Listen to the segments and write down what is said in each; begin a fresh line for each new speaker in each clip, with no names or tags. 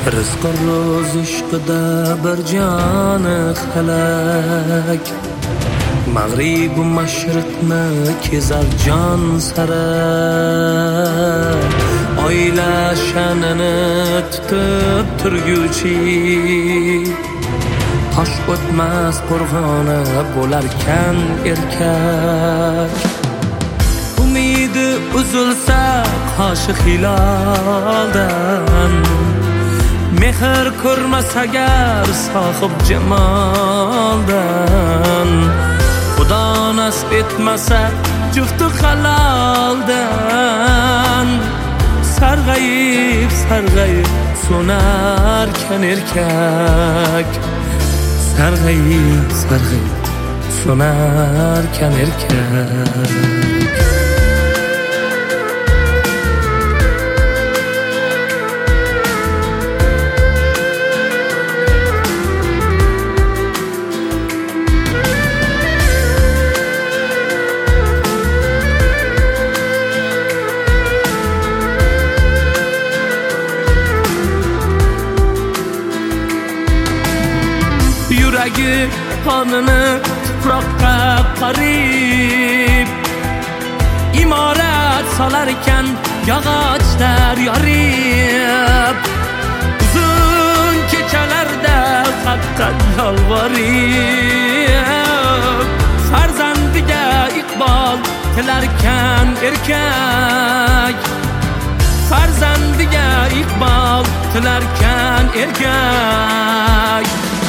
Rizq ro'z ishqida bir joni halak, mag'rib u mashriqni kezar jon sara. Oila sha'nini tutib turguchi, tosh o'tmas qo'rg'oni bo'larkan erkak. Umidi uzilsa qoshiq hiloldan, mehr ko'rmas agar sohib jamoldan, Xudo nasib etmasa jufti haloldan. Sarg'ayib so'narkan erkak, sarg'ayib so'narkan erkak. Yuragi qonini tuproqqa qarib, imorat solar ekan yog'ochlar yorib. Uzun kechalarda haqqa yolvorib, farzandiga iqbol tilarkan erkak, farzandiga iqbol tilarkan erkak.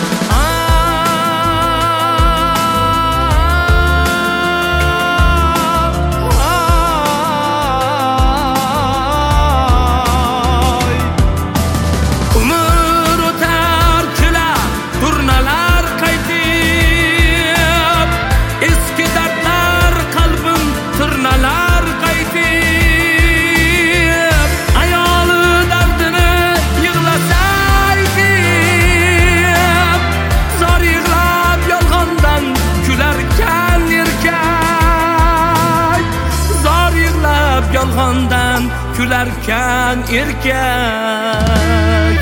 Yolg'ondan kularkan erkak.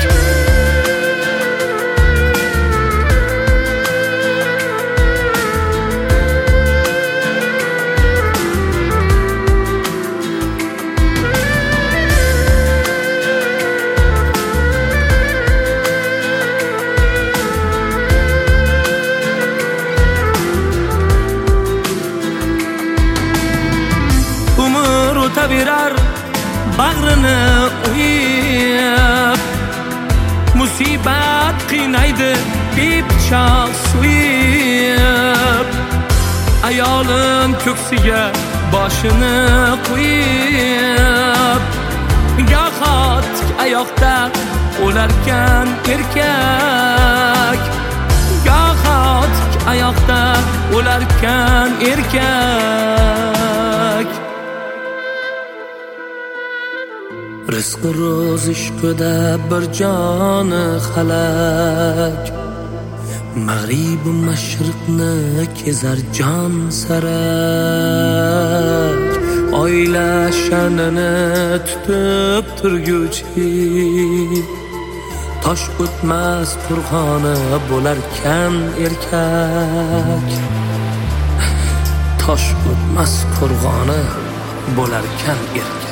Tabirar bag'rini uyib, musibat qiynaydi bepichoq suyib. Ayolim ko'ksiga boshini qo'yib, goho tik oyoqda o'larkan erkak, goho tik oyoqda o'larkan erkak. Rizq ro'z ishqida bir joni halak, mag'rib u mashriqni kezar jon sara. Oila sha'nini tutib turguchi, tosh o'tmas qo'rg'oni bo'larkan erkak, tosh o'tmas qo'rg'oni bo'larkan erkak.